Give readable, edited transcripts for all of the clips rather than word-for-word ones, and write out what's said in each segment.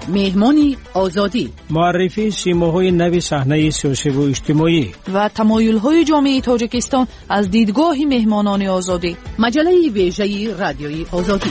مهمانی آزادی، معرفی سیماهای نو صحنه سیاسی و اجتماعی و تمایل‌های جامعه تاجیکستان از دیدگاه مهمانان آزادی. مجله ویژه رادیوی آزادی.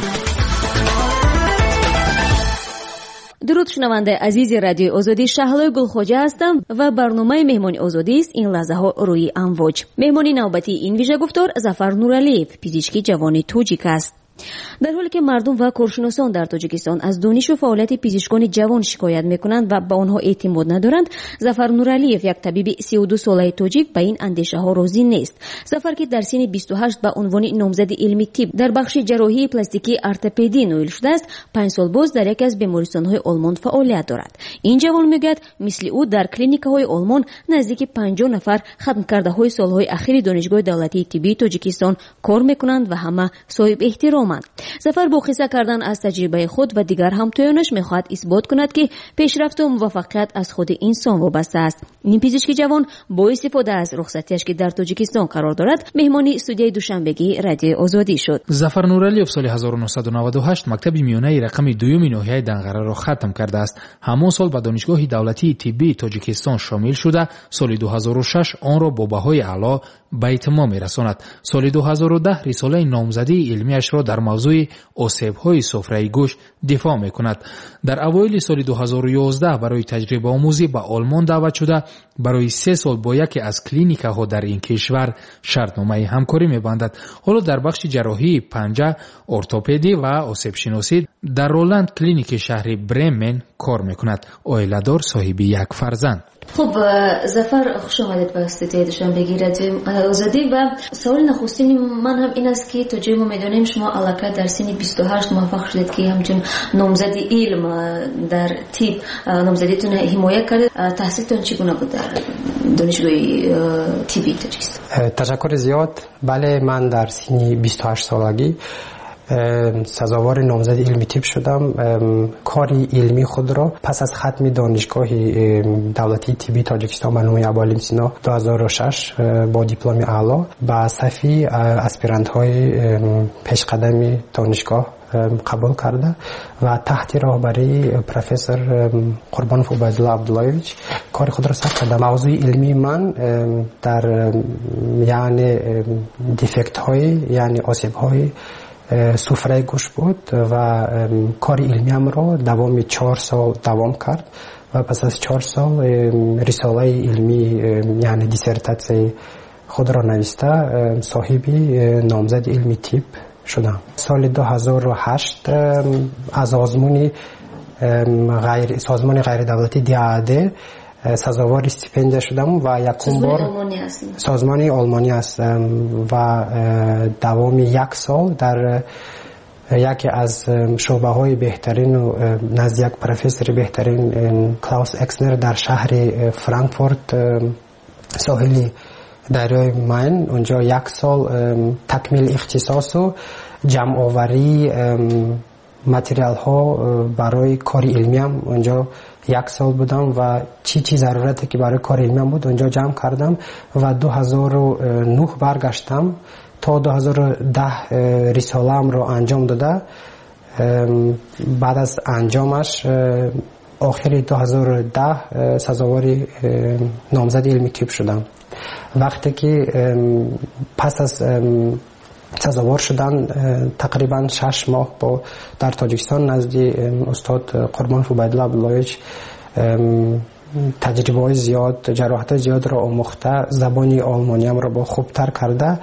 درود شنونده عزیز رادیوی آزادی، شهلا گلخوجه هستم و برنامه مهمانی آزادی است این لحظه ها روی امواج. مهمانی نوبتی این ویژه گفتار ظفر نورعلیев، پزشک جوان تاجیک است. در حالی که مردم و کارشناسان در تاجیکستان از دانش و فعالیت پزشکان جوان شکایت میکنند و به آنها اعتماد ندارند، ظفر نورعلیев، یک طبیب 32 ساله تاجیک، به این اندیشه ها راضی نیست. ظفر که در سن 28 به عنوان نامزد علمی طب در بخش جراحی پلاستیکی ارتوپدی نویل شده است، 5 سال باز در یکی از بیمارستان‌های آلمان فعالیت دارد. این جوان میگوید مثل او در کلینیک‌های آلمان نزدیک 50 نفر ختم کرده‌های سال‌های اخیر دانشگاه دولتی طبی تاجیکستان کار میکنند و همه صاحب احترامند. ظفر با قصه کردن از تجربه خود و دیگر همتایانش میخواهد اثبات کند که پیشرفت و موفقیت از خود انسان وابسته است. این پزشک جوان با استفاده از رخصتیش که در تاجیکستان قرار دارد، مهمانی استودیوی دوشنبگی رادیو آزادی شد. ظفر نورعلیев سال 1998 مکتب میانه رقم دوم ناحیه دنقره را ختم کرده است. همان سال به دانشگاه دولتی طبی تاجیکستان شامل شده، سال 2006 آن را با بهای اعلی به اتمام میرساند. سال 2010 رساله نامزدی علمیش را در موضوع آسیب‌های سفره گوش دفاع می‌کند. در اوایل سال 2011 برای تجربه آموزی به آلمان دعوت شده، برای 3 سال با یکی از کلینیک‌ها در این کشور شرطنامه همکاری می‌بندد. حالا در بخش جراحی پنجه، ارتوپدی و آسیب شناسی در رولند کلینیک شهر برمن کار می‌کند. عائله‌دار، صاحب یک فرزند. خب ظفر، خوش آمدید به استودیوی دوشنبگی رادیو آزادی. و سوال نخستین من هم این است که تا جایی ما میدونیم شما علاقه در سن 28 موفق شدید که همچون نامزد علم در طب نامزدیتون حمایت کردید. تحصیلتون چگونه بود در دانشگاه طبی تاجیکستان؟ تشکر زیاد. بله، من در سن 28 سالگی سزاوار نامزد علمی طب شدم. کاری علمی خود را پس از ختم دانشگاه دولتی طبی تاجیکستان به نام ابوعلی سینا 2006 با دیپلم اعلی به صفی اسپیرانت های پیشقدم دانشگاه قبول کرده و تحت راهبری پروفسور قربانوف عبیدالله عبداللهویچ کار خود را سر کرده. موضوع علمی من در یعنی دیفکت های یعنی آسیب های سفره گوش بود و کار علمیم را دوام 4 سال دوام کرد و پس از 4 سال رساله علمی یعنی دیسرتاسیون خود را نوشته صاحب نامزد علمی طب شدم. سال 2008 از سازمان غیر دولتی دیاده سزاوار استیپندیا شدم و یکم بار سازمان آلمانی هستم و دوام 1 سال در یکی از شعبه های بهترین و نزد یک پروفسور بهترین کلاوس اکسنر در شهر فرانکفورت ساحلی دریای ماین، اونجا 1 سال تکمیل اختصاص و جمع آوری متریال ها برای کار علمی هم اونجا 1 سال بودم و چی ضرورتی که برای کار علمی بود اونجا جمع کردم و 2009 برگشتم تا 2010 رساله‌ام رو انجام داده. بعد از انجامش آخر 2010 سزاوار نامزد علمی طب شدم. وقتی که پس از سزاوار شدن تقریبا 6 ماه با در تاجیکستان نزد استاد قربانوف عبیدالله عبداللهویچ تجربه های زیاد، جراحت زیاد را آموخته، زبانی آلمانیم را با خوبتر کرده.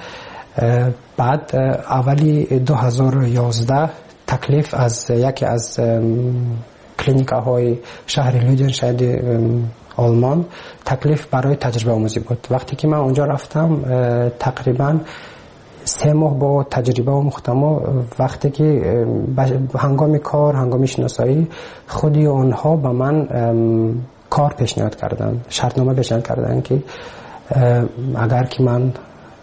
بعد اولی 2011 تکلیف از یکی از کلینیک‌های شهر لودنشتاد آلمان تکلیف برای تجربه آموزی بود. وقتی که من اونجا رفتم تقریبا 3 ماه با تجربه آموختم و وقتی که هنگام کار، هنگام شناسایی خودی آنها به من کار پیشنهاد کردن، شرطنامه پیشنهاد کردن که اگر که من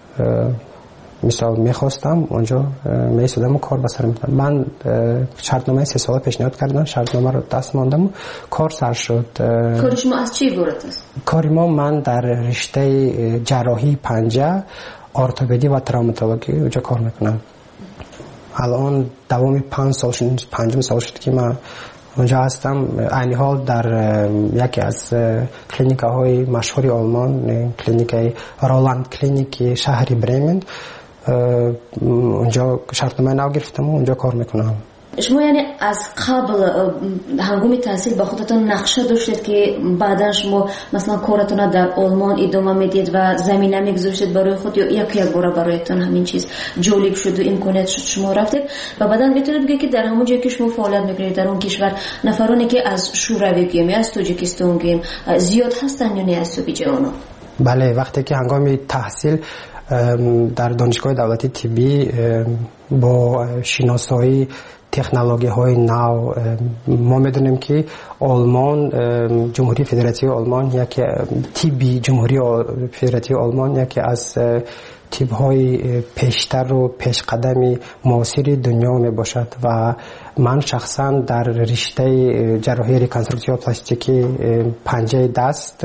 مثال میخواستم اونجا میسودم و کار بسر میدم. من شرطنامه 3 ساله پیشنهاد کردن، شرطنامه رو دست ماندم و کار سر شد. کار شما از چی عبارت است؟ کار من در رشته جراحی پنجه، ارتوپدی و تروماتولوژی اونجا کار میکنم. الان دوام 5 سال شد که من اونجا هستم. عین حال در یکی از کلینیک‌های مشهور آلمان، کلینیک رولاند کلینیک شهر برمن، اونجا شرطنامه نو گرفتم و اونجا کار میکنم. شما یعنی از قبل هنگام تحصیل با خودتون نقشه داشتید که بعدا شما مثلا کارتون در آلمان ادامه میدید و زمینه میگذاشتید برای خود، یا یک بار برایتون همین چیز جالب شد و امکانیت شد شما رفتید و بعدا میتونید بگید که در همون جایی که شما فعالیت میکنید در اون کشور نفرانی که از شوروی گیم یا از تاجیکستان گیم زیاد هستن یا نه از سوبیجانا؟ بله، وقتی که هنگام تحصیل در دانشگاه دولتی طبی با شناسایی تکنولوژی های نو ما میدونیم که آلمان، جمهوری فدراتیو آلمان، یکی طبی جمهوری فدراتیو آلمان یکی از طب های پیشتر و پیش قدمی معاصر دنیا می باشد و من شخصا در رشته جراحی ریکنستروکتیو پلاستیکی پنجه دست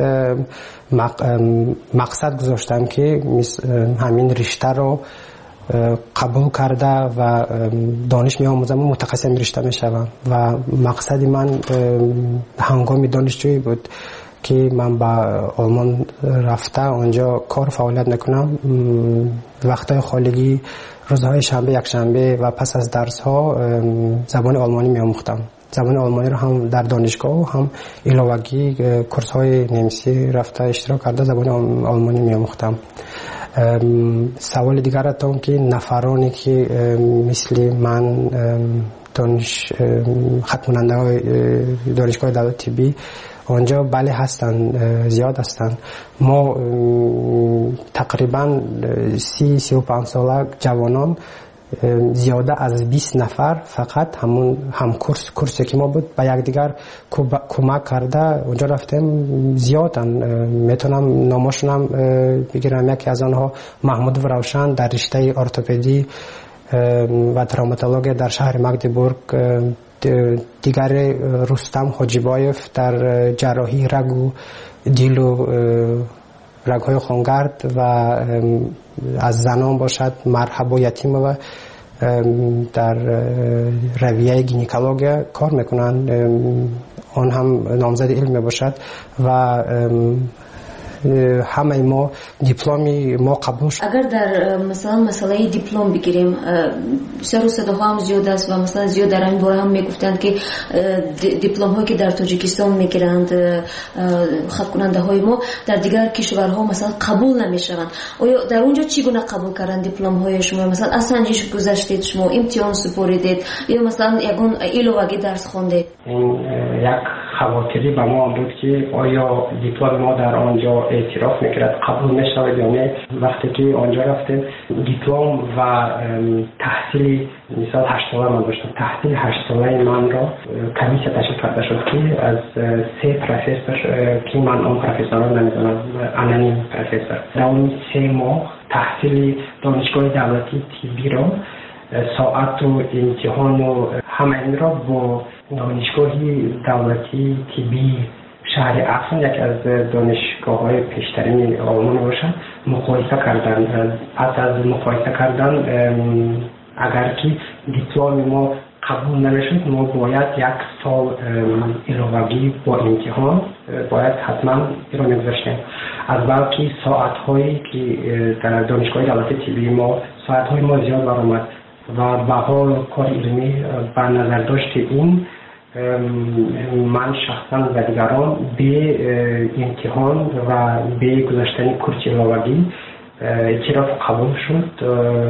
مقصد گذاشتم که همین رشته رو قبول کرده و دانش می آموزم و متخصص رشته می شوم و مقصد من هنگام دانشجویی بود که من با آلمان رفته اونجا کار فعالیت نکنم. وقتهای خالگی روزهای شنبه، یک شنبه و پس از درس ها زبان آلمانی می آموختم. زبان آلمانی رو هم در دانشگاه و هم علاوگی کورس های نمیسی رفته اشتراک کرده زبان آلمانی می آموختم. سوال دیگر اتون که نفرانی که مثل من ختم کننده های دانشگاه دولتی طبی اونجا بله هستن، زیاد هستن. ما تقریبا 30-35 ساله جوانان زیاده از 20 نفر فقط هم کورسی که ما بود با یکدیگر کمک کرده اونجا رفتیم. زیادن، میتونم نامشونم بگیرم. یکی از آنها محمود روشن در رشته ارتوپدی و تروماتولوژی در شهر مگدبورگ، دیگر رستم حاجیبایف در جراحی رگ و دیل و رگ‌های خونگرد و از زنان باشد مرحبا یتیم و در رویه گینیکولوژی کار میکنن، آن هم نامزد علم باشد و همه ما دیپلمی ما قبول شد. اگر در مثلا مسئله دیپلم بگیریم سر و صداها هم زیاد است و مثلا زیاد در این باره هم میگفتند که دیپلم هایی که در تاجیکستان میگیرند خط کننده های ما در دیگر کشورها مثلا قبول نمیشوند. آیا در اونجا چگونه قبول کردن دیپلم های شما؟ مثلا از سنجش گذشتید شما، امتحان سپردید یا مثلا یگان علاوه درس خواندید؟ یک خواطری به ما بود که آیا دیپلم ما در آنجا اعتراف میکرد، قبول میشود یا نه. وقتی که آنجا رفتیم دیپلم و تحصیل مثال 8 ساله من داشتم، تحصیل 8 ساله من را کمیسیه تشکیل کرده شد که از 3 پروفسور که من آن پروفسوران نمیدونم، انونیم پروفسور، در 3 ماه تحصیل دانشگاه دولتی طبی را ساعت و امتحان و همه این را با دانشگاه دولتی طبی شهر افسون، یک از دانشگاه‌های پیشترین آلمان باشد، مقایسه کردن. پس از مقایسه کردن اگر که دیپلم ما قبول نمیشد ما باید 1 سال علاوگی با امتحان باید حتما ایران میگذاشتیم. از بلکه ساعت‌هایی که در دانشگاه دولتی طبی ما ساعت‌های ما زیاد برآمد و به حال کار علمی بر نظر داشت این من شخصا و دیگران به امتحان و به گذاشتن کورس علاوگی اعتراف قبول شد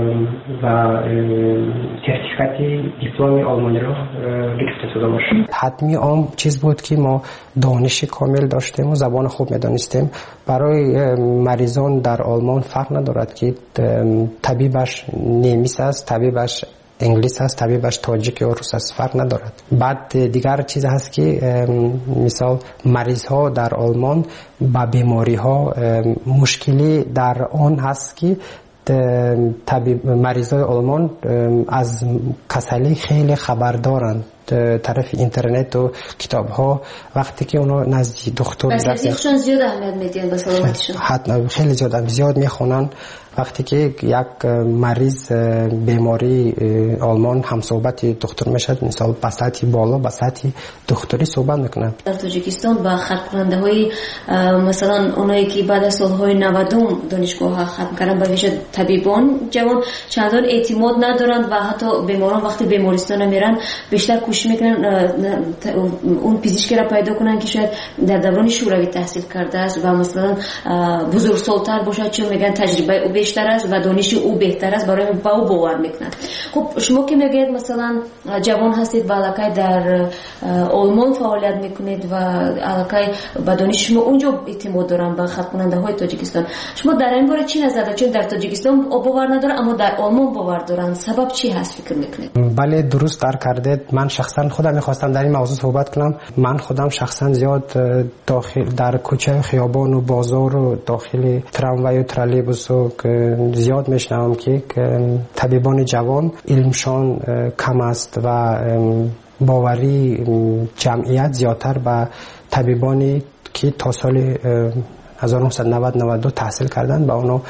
و سرتیفیکات دیپلم آلمانی را گرفته شده باشد. حتمی آن چیز بود که ما دانش کامل داشتیم و زبان خوب میدانستیم. برای مریضان در آلمان فرق ندارد که طبیبش نیمیس است، طبیبش انگلیس هست، طبیبش تاجیک یا روس است، فرق ندارد. بعد دیگر چیز هست که مثال مریض ها در آلمان با بیماری ها مشکلی در آن هست که مریض های آلمان از کسلی خیلی خبر دارند طرف اینترنت و کتاب ها وقتی که اونا نزد دکتر میرفتن زیاد اهمیت میدن به سلامتیشون، حتما خیلی زیاد میخونن. وقتی که یک مریض بیماری آلمان هم صحبت دکتر میشد، مثلا به سطح بالا به سطح دکتری صحبت میکنن. در تاجیکستان با ختم کننده های مثلا اونایی که بعد از سالهای 90 دانشگاه ها ختم کردن، به ویژه طبیبان جوان چندان اعتماد ندارن و حتی بیماران وقتی بیمارستان میرن بیشتر کوشش میکنن اون پزشکی را پیدا کنن که شاید در دوران شوروی تحصیل کرده است و مثلا بزرگسال‌تر باشه، چون میگن تجربه او بیشتر است و دانش او بهتر است، برای با او باور میکنن. خب شما که میگید مثلا جوان هستید و علاقه در آلمان فعالیت میکنید و علاقه به دانش شما اونجا اعتماد دارن به ختم کننده های تاجیکستان، شما در این باره چی نظر دارید؟ چون در تاجیکستان باور نداره اما در آلمان باور دارن، سبب چی هست فکر میکنید؟ بله درست در کردید. من شخصا خودم میخواستم در این موضوع صحبت کنم. من خودم شخصا زیاد داخل در کوچه خیابان و بازار و داخل تراموای و ترالیبوس و زیاد میشنوم که طبیبان جوان علمشان کم است و باوری جمعیت زیادتر به طبیبانی که تا سال 1990-92 تحصیل کردن با اونا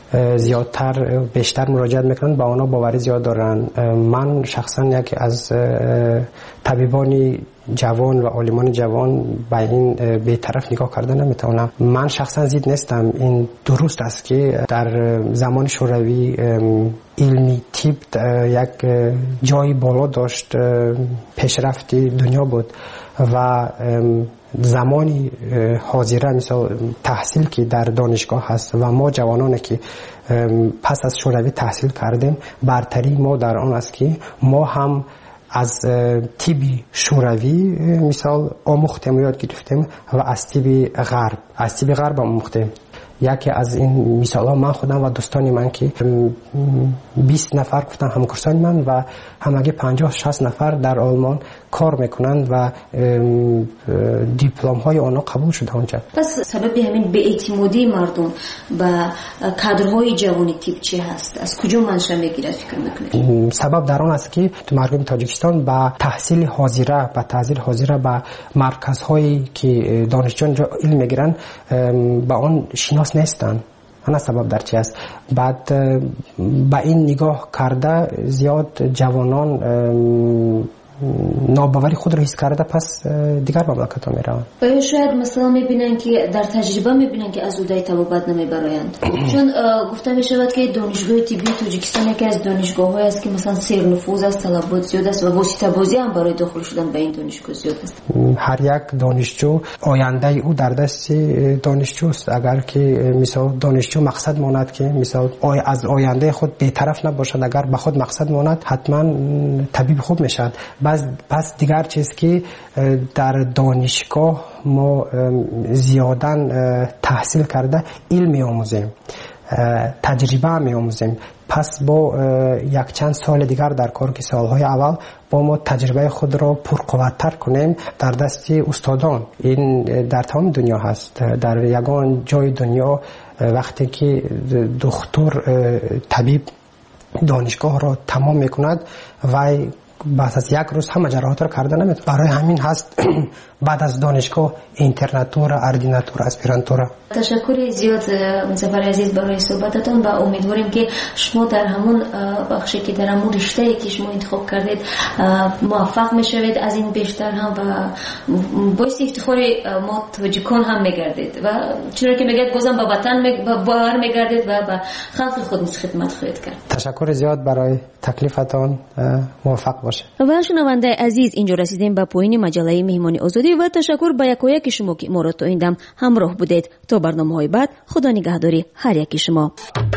بیشتر مراجعت میکنن، با اونا باوری زیاد دارن. من شخصا یکی از طبیبان جوان و عالمان جوان به این بی‌طرف نگاه کردن نمیتونم. من شخصا زید نیستم. این درست است که در زمان شوروی علمی طب یک جای بالا داشت، پیشرفتی دنیا بود و زمانی حاضره مثلا تحصیل که در دانشگاه هست و ما جوانانی که پس از شوروی تحصیل کردیم، برتری ما در آن است که ما هم از طب شوروی مثال آموختیم و یاد گرفتیم و از طب غرب آموختیم. یکی از این مثال ها من خودم و دوستانی من که 20 نفر گفتن همکاران من و همگی 50-60 نفر در آلمان کار میکنند و دیپلم های آنها قبول شده اونجا. پس سبب همین بی‌اعتمادی مردم به کادرهای جوانی تیپ چی هست؟ از کجا منشأ میگیره فکر میکنید؟ سبب در آن است که مردم تاجیکستان با تحصیل حاضره به مرکزهایی که دانشجویان علم میگیرن با آن شناس نیستن. انا سبب در چی است؟ بعد با این نگاه کرده زیاد جوانان ناباوری خود را حس کرده پس دیگر مملکت ها میروند. و شاید مثلا میبینن که در تجربه میبینن که از اودای تبابت نمیبرایند، چون گفته میشود که دانشگاه طبی تاجیکستان یکی از دانشگاه های است که مثلا سیر نفوذ است، طلبات زیاد است و واسطه بازی هم برای داخل شدن به این دانشگاه زیاد است. هر یک دانشجو آینده او در دست دانشجوست. اگر که مثلا دانشجو مقصد ماند که مثلا از آینده خود بی‌طرف نباشد، اگر به خود مقصد ماند حتما طبیب خوب میشد. پس دیگر چیز که در دانشگاه ما زیادن تحصیل کرده علم می‌آموزیم، تجربه می‌آموزیم. پس با یک چند سال دیگر در کار که سالهای اول با ما تجربه خود را پرقوت‌تر کنیم در دست استادان. این در تمام دنیا هست. در یگان جای دنیا وقتی که دکتر طبیب دانشگاه را تمام میکند و بعد از یک روز همه جراحات را کرده نمیتونه. برای همین هست بعد از دانشگاه اینترناتور، اردیناتور، اسپیرانتور. تشکر زیاد مظفر عزیز برای صحبتتون و امیدواریم که شما در همون بخشی که در همون رشته‌ای که شما انتخاب کردید موفق میشوید، از این بیشتر هم و باعث افتخار ما تاجیکان هم میگردید و چرا که میگید بازم به وطن باور میگردید و به خلق خود خدمت خواهید کرد. تشکر زیاد برای تکلیفتان، موفق باشه. و شنونده عزیز، اینجا رسیدیم به پایان مجله مهمانی آزادی و تشکر به یکایک شما که ما را تا این دم همراه بودید. تا برنامه‌های بعد، خدا نگهداری هر یکی شما.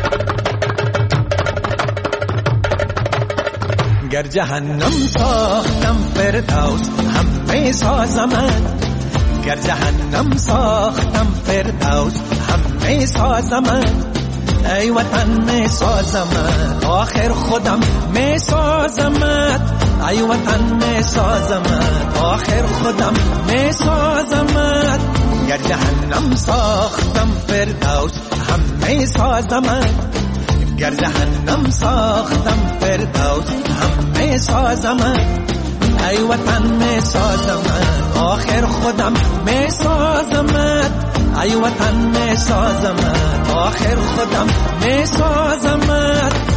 گر جهنم ساختم فردوس همه سازمت، گر جهنم ساختم فردوس همه سازمت، ای وطن می سازمت آخر خودم می سازمت، ای وطن می سازمت آخر خودم می سازمت، گر جهنم ساختم فردوس همه سازمت، گر جهنم ساختم فردوس همه سازمت، ای وطن می سازمت، آخر خودم می سازمت. ای وطن می سازمت، آخر خودم می سازمت.